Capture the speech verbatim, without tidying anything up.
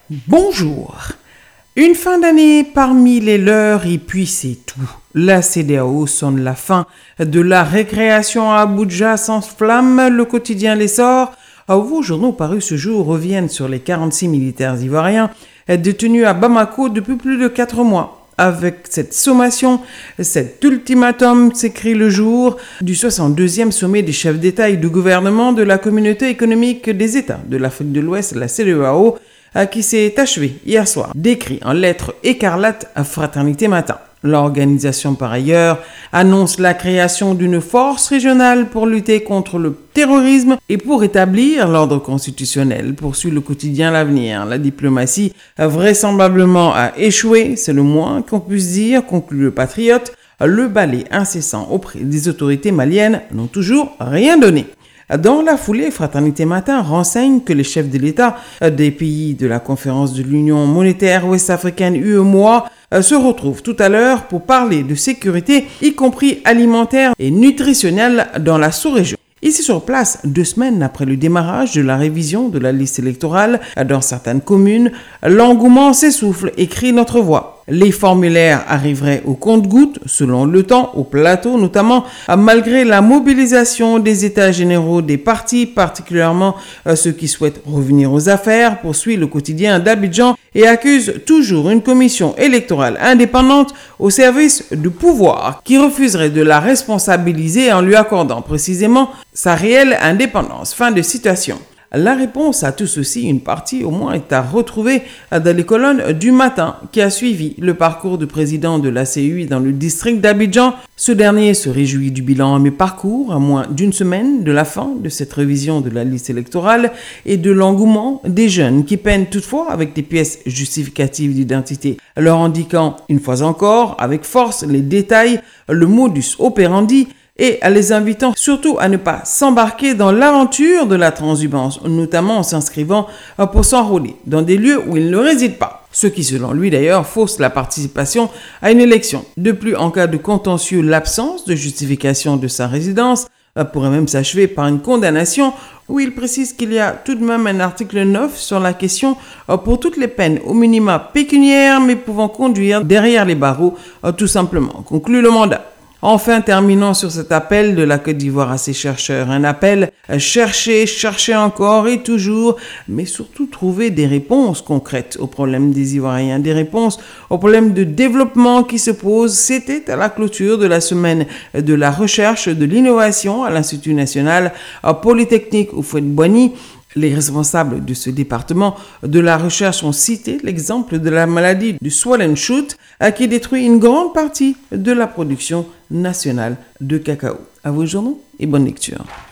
Bonjour. Une fin d'année parmi les leurs et puis c'est tout. La C E D E A O sonne la fin de la récréation à Abuja s'enflamme, le quotidien l'essor. Vos journaux parus ce jour reviennent sur les quarante-six militaires ivoiriens détenus à Bamako depuis plus de quatre mois. Avec cette sommation, cet ultimatum s'écrit le jour du soixante-deuxième sommet des chefs d'État et de gouvernement de la Communauté économique des États de l'Afrique de l'Ouest, la C E D E A O, qui s'est achevé hier soir, décrit en lettres écarlates à Fraternité Matin. L'organisation, par ailleurs, annonce la création d'une force régionale pour lutter contre le terrorisme et pour établir l'ordre constitutionnel, poursuit le quotidien L'Avenir. La diplomatie vraisemblablement a échoué, c'est le moins qu'on puisse dire, conclut le Patriote. Le balai incessant auprès des autorités maliennes n'ont toujours rien donné. Dans la foulée, Fraternité Matin renseigne que les chefs de l'État des pays de la conférence de l'Union monétaire ouest-africaine U E M O A se retrouvent tout à l'heure pour parler de sécurité, y compris alimentaire et nutritionnelle dans la sous-région. Ici sur place, deux semaines après le démarrage de la révision de la liste électorale dans certaines communes, l'engouement s'essouffle, écrit Notre Voix. Les formulaires arriveraient au compte-gouttes, selon le temps, au plateau notamment, malgré la mobilisation des états généraux des partis, particulièrement ceux qui souhaitent revenir aux affaires, poursuit le quotidien d'Abidjan et accuse toujours une commission électorale indépendante au service du pouvoir qui refuserait de la responsabiliser en lui accordant précisément sa réelle indépendance. Fin de citation. La réponse à tout ceci, une partie au moins, est à retrouver dans les colonnes du Matin qui a suivi le parcours du président de la C U I dans le district d'Abidjan. Ce dernier se réjouit du bilan à mi-parcours, à moins d'une semaine de la fin de cette révision de la liste électorale et de l'engouement des jeunes qui peinent toutefois avec des pièces justificatives d'identité, leur indiquant une fois encore avec force les détails, le modus operandi, et à les invitant surtout à ne pas s'embarquer dans l'aventure de la transhumance, notamment en s'inscrivant pour s'enrôler dans des lieux où ils ne résident pas. Ce qui, selon lui d'ailleurs, fausse la participation à une élection. De plus, en cas de contentieux, l'absence de justification de sa résidence pourrait même s'achever par une condamnation où il précise qu'il y a tout de même un article neuf sur la question pour toutes les peines au minima pécuniaires mais pouvant conduire derrière les barreaux tout simplement, conclut le mandat. Enfin, terminons sur cet appel de la Côte d'Ivoire à ses chercheurs. Un appel à chercher, chercher encore et toujours, mais surtout trouver des réponses concrètes aux problèmes des Ivoiriens, des réponses aux problèmes de développement qui se posent. C'était à la clôture de la semaine de la recherche de l'innovation à l'Institut national polytechnique Houphouët-Boigny. Les responsables de ce département de la recherche ont cité l'exemple de la maladie du swollen shoot qui détruit une grande partie de la production nationale de cacao. À vos journaux et bonne lecture.